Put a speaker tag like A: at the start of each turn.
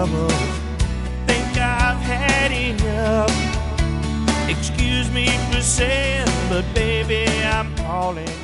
A: trouble. Think I've had enough. Excuse me for saying, but baby, I'm calling